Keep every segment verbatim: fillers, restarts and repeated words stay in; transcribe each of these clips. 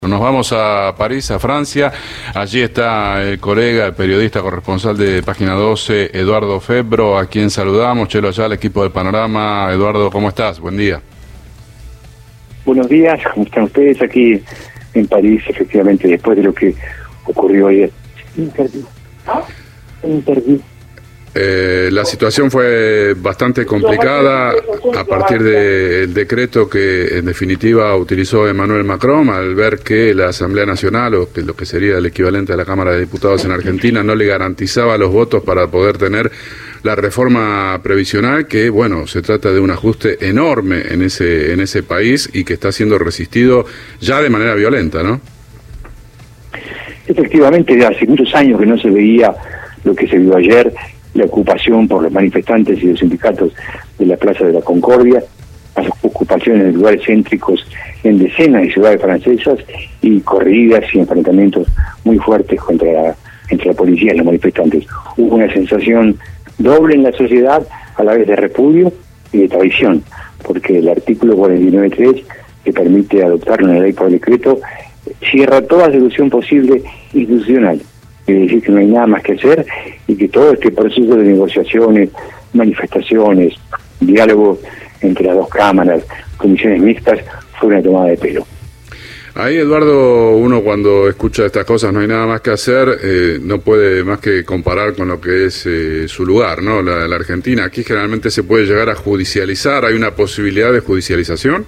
Nos vamos a París, a Francia. Allí está el colega, el periodista corresponsal de Página doce, Eduardo Febro, a quien saludamos. Chelo allá, al equipo del Panorama. Eduardo, ¿cómo estás? Buen día. Buenos días, ¿cómo están ustedes? Aquí en París, efectivamente, después de lo que ocurrió ayer. Interview. ¿Ah? Interview. Eh, la situación fue bastante complicada a partir del decreto que en definitiva utilizó Emmanuel Macron al ver que la Asamblea Nacional, o que lo que sería el equivalente a la Cámara de Diputados en Argentina, no le garantizaba los votos para poder tener la reforma previsional, que bueno, se trata de un ajuste enorme en ese, en ese país y que está siendo resistido ya de manera violenta, ¿no? Efectivamente, de hace muchos años que no se veía lo que se vio ayer, la ocupación por los manifestantes y los sindicatos de la Plaza de la Concordia, las ocupaciones de lugares céntricos en decenas de ciudades francesas y corridas y enfrentamientos muy fuertes contra la, entre la policía y los manifestantes. Hubo una sensación doble en la sociedad, a la vez de repudio y de traición, porque el artículo cuarenta y nueve punto tres, que permite adoptar una ley por decreto, cierra toda solución posible institucional. Quiere decir que no hay nada más que hacer y que todo este proceso de negociaciones, manifestaciones, diálogo entre las dos cámaras, comisiones mixtas, fue una tomada de pelo. Ahí, Eduardo, uno cuando escucha estas cosas, no hay nada más que hacer, eh, no puede más que comparar con lo que es eh, su lugar, ¿no? La, la Argentina. Aquí generalmente se puede llegar a judicializar. ¿Hay una posibilidad de judicialización?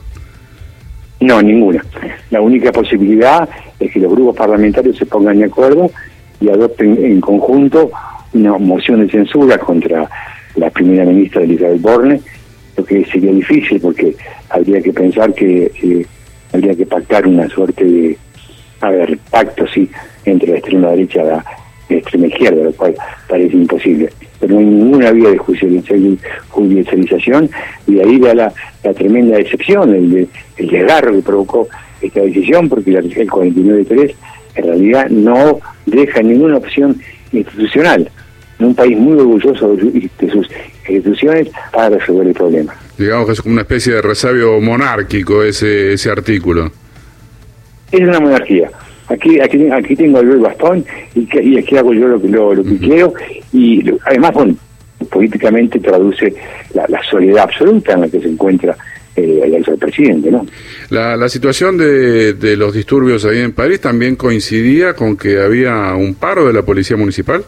No, ninguna. La única posibilidad es que los grupos parlamentarios se pongan de acuerdo y adopten en conjunto una moción de censura contra la primera ministra Elisabeth Borne, lo que sería difícil porque habría que pensar que eh, habría que pactar una suerte de, a ver, pacto, sí, entre la extrema derecha y la, la extrema izquierda, lo cual parece imposible. Pero no hay ninguna vía de judicialización, y de ahí da la, la tremenda decepción, el, el desgarro que provocó esta decisión, porque el artículo cuarenta y nueve punto tres en realidad no deja ninguna opción institucional en un país muy orgulloso de sus instituciones para resolver el problema. Digamos que es como una especie de resabio monárquico ese ese artículo. Es una monarquía. Aquí aquí aquí tengo el bastón y, que, y aquí hago yo lo que lo, lo que uh-huh. quiero, y lo, además, bueno, políticamente traduce la, la soledad absoluta en la que se encuentra Eh, el actual presidente, ¿no? La, la situación de, de los disturbios ahí en París también coincidía con que había un paro de la policía municipal.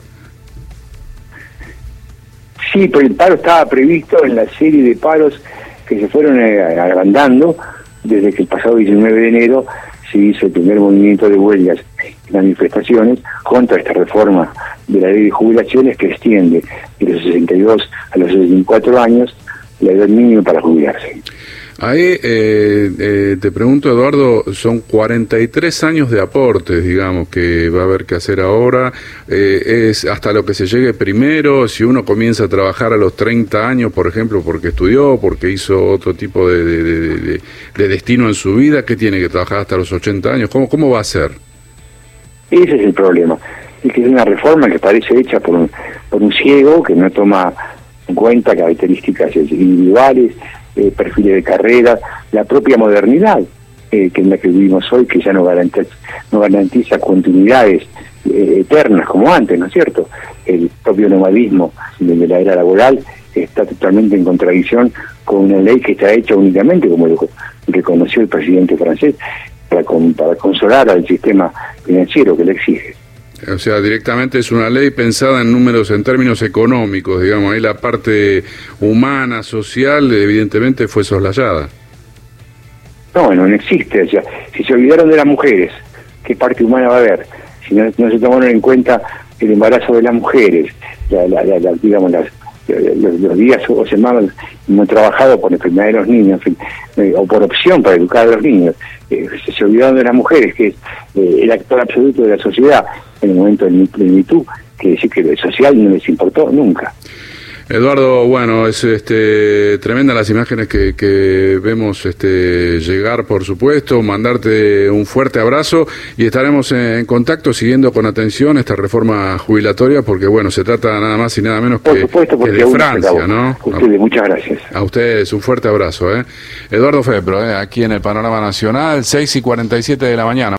Sí, pero el paro estaba previsto en la serie de paros que se fueron eh, agrandando desde que el pasado diecinueve de enero se hizo el primer movimiento de huelgas y manifestaciones contra esta reforma de la ley de jubilaciones que extiende de los sesenta y dos a los sesenta y cuatro años la edad mínima para jubilarse. Ahí eh, eh, te pregunto, Eduardo, son cuarenta y tres años de aportes, digamos, que va a haber que hacer ahora. Eh, es hasta lo que se llegue primero. Si uno comienza a trabajar a los treinta años, por ejemplo, porque estudió, porque hizo otro tipo de, de, de, de, de destino en su vida, ¿qué tiene que trabajar hasta los ochenta años? ¿Cómo, cómo va a ser? Ese es el problema. Es que es una reforma que parece hecha por un, por un ciego que no toma en cuenta características individuales, eh, perfiles de carrera, la propia modernidad eh, que es la que vivimos hoy, que ya no garantiza, no garantiza continuidades eh, eternas como antes, ¿no es cierto? El propio nomadismo de la era laboral está totalmente en contradicción con una ley que está hecha únicamente, como lo reconoció el presidente francés, para, con, para consolar al sistema financiero que le exige. O sea, directamente es una ley pensada en números, en términos económicos, digamos, ahí la parte humana, social, evidentemente fue soslayada. No, no, no existe. O sea, si se olvidaron de las mujeres, ¿qué parte humana va a haber? Si no, no se tomaron en cuenta el embarazo de las mujeres, la, la, la, la, digamos, las, los, los días o semanas no trabajado por enfermedad de los niños, en fin, eh, o por opción para educar a los niños. Eh, se olvidaron de las mujeres, que es eh, el actor absoluto de la sociedad en el momento del MeToo, que decir que lo social no les importó nunca. Eduardo, bueno, es este tremenda las imágenes que, que vemos este llegar, por supuesto, mandarte un fuerte abrazo y estaremos en contacto siguiendo con atención esta reforma jubilatoria, porque bueno, se trata nada más y nada menos que, por supuesto, que de Francia, ¿no? Ustedes, muchas gracias. A ustedes un fuerte abrazo, ¿eh? Eduardo Febro, ¿eh? Aquí en el Panorama Nacional, seis y cuarenta y siete de la mañana.